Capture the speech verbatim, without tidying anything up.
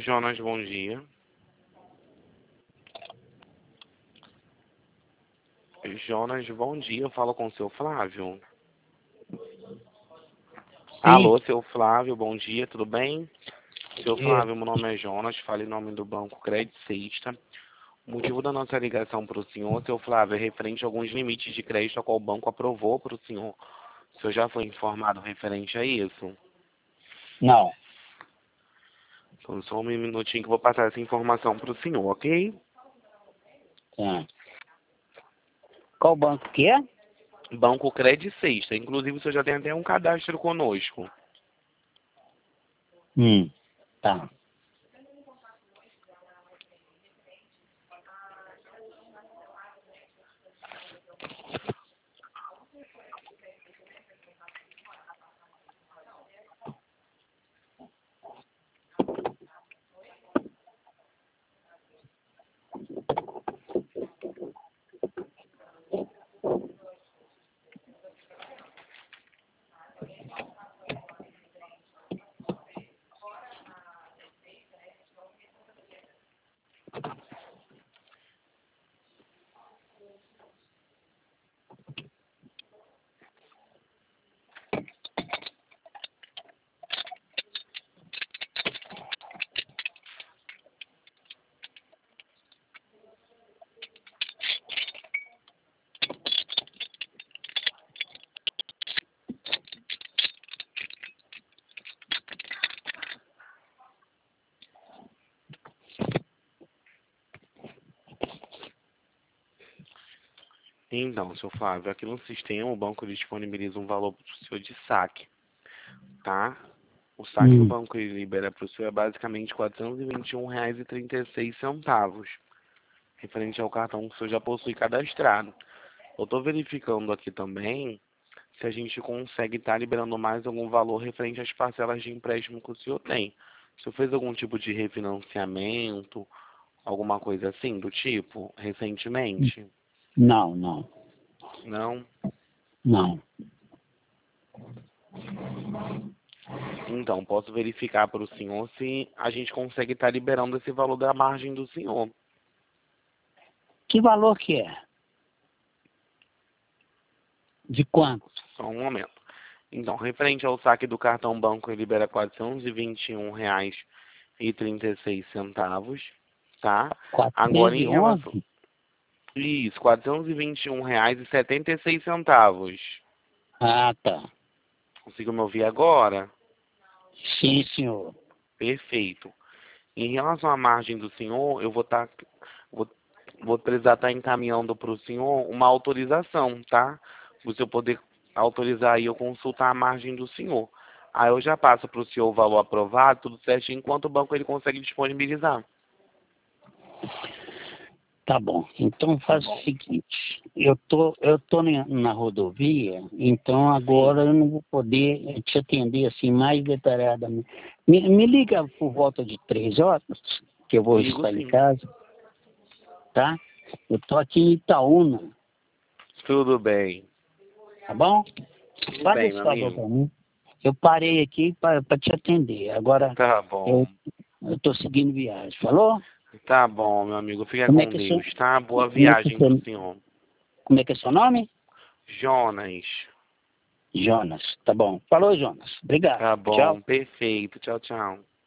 Jonas, bom dia. Jonas, bom dia. Eu falo com o seu Flávio. Sim. Alô, seu Flávio, bom dia, tudo bem? Seu Dia. Flávio, meu nome é Jonas, falo em nome do Banco Credit Sexta. O motivo da nossa ligação para o senhor, seu Flávio, é referente a alguns limites de crédito a qual o banco aprovou para o senhor. O senhor já foi informado referente a isso? Não. Então, só um minutinho que eu vou passar essa informação para o senhor, ok? Tá. Qual banco que é? Banco Credit Sexta. Inclusive, o senhor já tem até um cadastro conosco. Hum. Tá. Então, seu Flávio, aqui no sistema o banco disponibiliza um valor para o senhor de saque, tá? O saque que o Hum. banco libera para o senhor é basicamente quatrocentos e vinte e um reais e trinta e seis centavos, referente ao cartão que o senhor já possui cadastrado. Eu estou verificando aqui também se a gente consegue estar liberando mais algum valor referente às parcelas de empréstimo que o senhor tem. O senhor fez algum tipo de refinanciamento, alguma coisa assim do tipo, recentemente? Não, não. Não? Não. Então, posso verificar para o senhor se a gente consegue estar liberando esse valor da margem do senhor. Que valor que é? De quanto? Só um momento. Então, referente ao saque do cartão banco, ele libera quatrocentos e vinte e um reais e trinta e seis centavos, tá? Agora, quatrocentos e em relação... onze? Isso, quatrocentos e vinte e um reais e setenta e seis centavos. Ah, tá. Conseguiu me ouvir agora? Sim, senhor. Perfeito. Em relação à margem do senhor, eu vou estar... vou, vou precisar estar encaminhando para o senhor uma autorização, tá? Para o senhor poder autorizar e eu consultar a margem do senhor. Aí eu já passo para o senhor o valor aprovado, tudo certinho, enquanto o banco ele consegue disponibilizar. Tá bom. Então Tá faz o bom? seguinte. Eu tô, eu tô na na rodovia, então Sim. agora eu não vou poder te atender assim mais detalhadamente. Me, me liga por volta de três horas, que eu vou Ligo estar em sim. casa, tá? Eu tô aqui em Itaúna, Tudo bem. tá bom? Tudo Faz bem, esse meu favor amigo. para mim. Eu parei aqui para te atender. Agora Tá eu bom. estou seguindo viagem. Falou? Tá bom, meu amigo. Fica Como é com que é seu, Deus, tá? Boa como é que é viagem pro seu, senhor. como é que é seu nome? Jonas. Jonas. Tá bom. Falou, Jonas. Obrigado. Tá Tchau. bom, perfeito. Tchau, tchau.